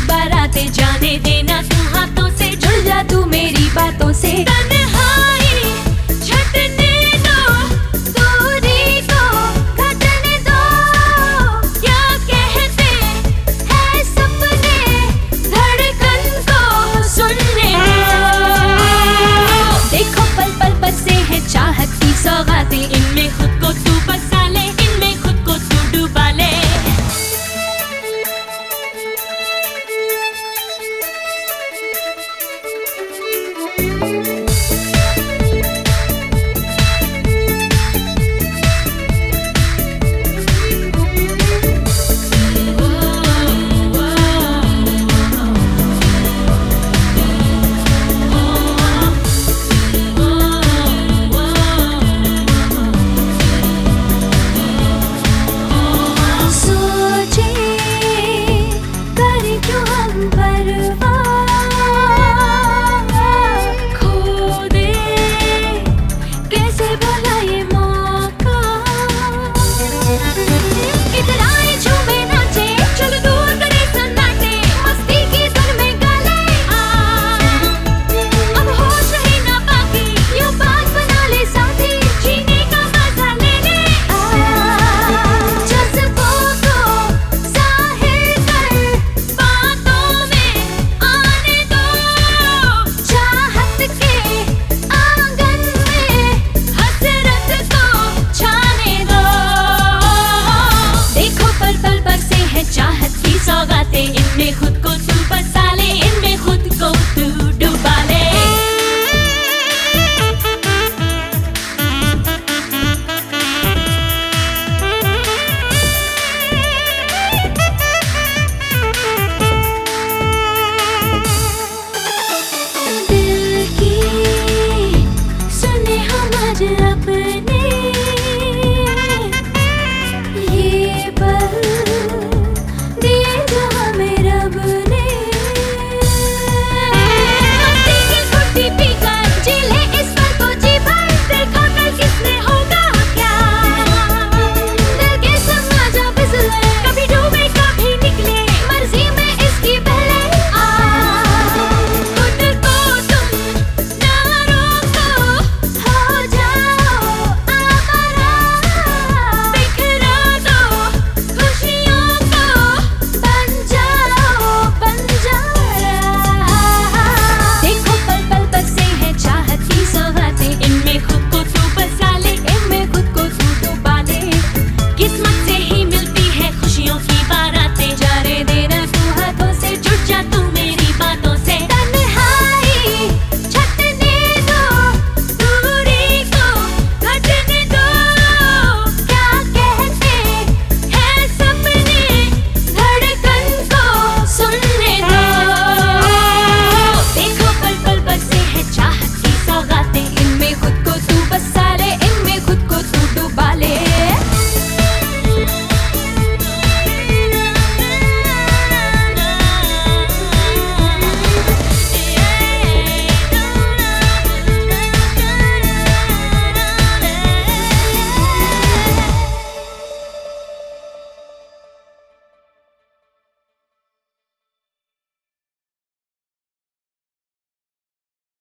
बारातें जाने देना तू हाथों से, जुड़ जा तू मेरी बातों से। तन्हाई छटने दो, दूरी को घटने दो, क्या कहते हैं सपने धड़कन को सुनने दो। देखो पल पल बसे है चाहत की सौगातें, इनमें खुद को तू बसा ले, इनमें खुद को तू डुबा ले। सोचे कर क्यों हम परवाह,